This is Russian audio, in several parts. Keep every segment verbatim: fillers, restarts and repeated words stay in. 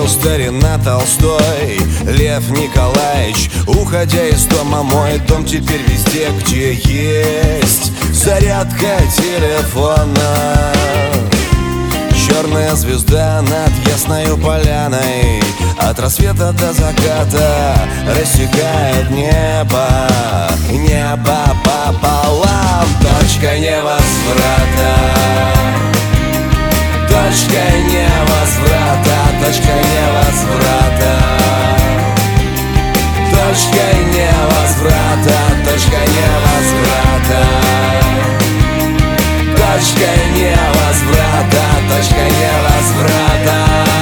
говорил старина Толстой, Лев Николаевич, уходя из дома. Мой дом теперь везде, где есть зарядка телефона. Черная звезда над ясною поляной, от рассвета до заката рассекает небо, небо пополам. Точка невозврата, точка невозврата, точка невозврата, точка невозврата, точка невозврата, точка невозврата, точка невозврата,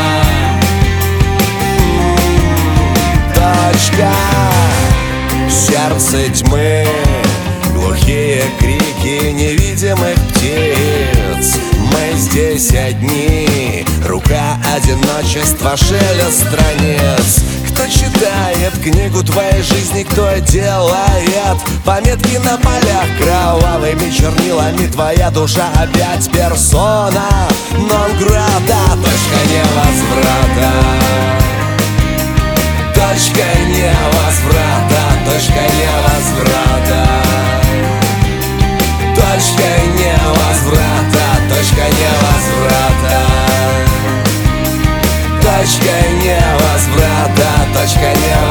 точка. Сердце тьмы, глухие крики невидимых птиц. Мы здесь одни, рука одиночества, шелест страниц. Кто читает книгу твоей жизни, кто делает пометки на полях кровавыми чернилами? Твоя душа опять персона нон-грата. Точка невозврата, точка невозврата, точка невозврата, точка невозврата, точка невозврата, точка невозврата, точка невозврата.